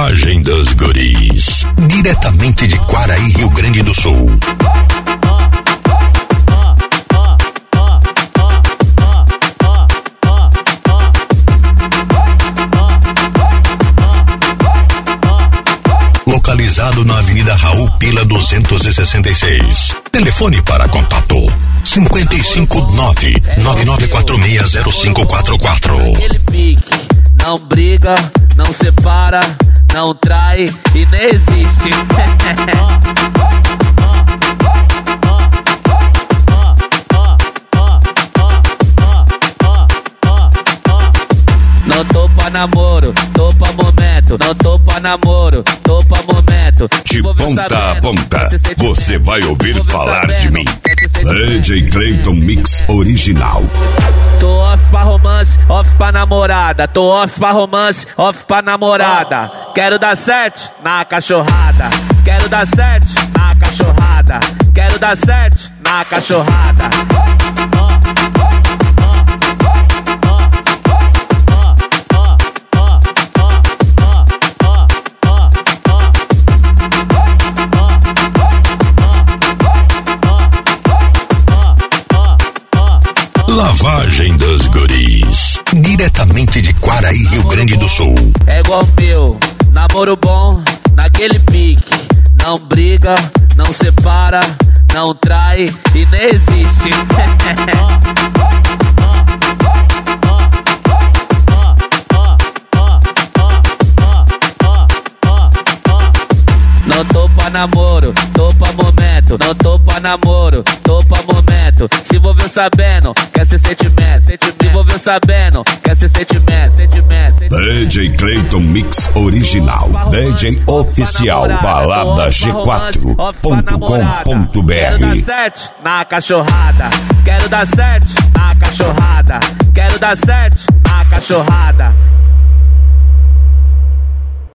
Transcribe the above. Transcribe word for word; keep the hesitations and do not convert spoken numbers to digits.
Lavagem dos Guris. Diretamente de Quaraí, Rio Grande do Sul. Localizado na Avenida Raul Pila duzentos e sessenta e seis. Telefone para contato cinco cinco nove, nove nove quatro seis zero cinco quatro quatro. Não briga, não separa, não trai e nem existe. Não tô pra namoro, tô pra momento. Não tô pra namoro, tô pra momento. De ponta a ponta, você vai ouvir falar de mim. D J Clayton Mix Original. Tô off pra romance, off pra namorada. Tô off pra romance, off pra namorada. Quero dar certo na cachorrada. Quero dar certo na cachorrada. Quero dar certo na cachorrada. Lavagem dos Guris. Diretamente de Quaraí, Rio Grande do Sul. É igual meu, namoro bom, naquele pique. Não briga, não separa, não trai e nem existe. Não tô pra namoro, tô pra momento. Não tô pra namoro, tô pra momento. Se envolveu sabendo, quer ser sentimento. Se envolveu sabendo, quer ser sentimento. D J Clayton Mix Original. D J Oficial Balada G quatro ponto com ponto B R. Quero dar certo na cachorrada. Quero dar certo na cachorrada. Quero dar certo na cachorrada.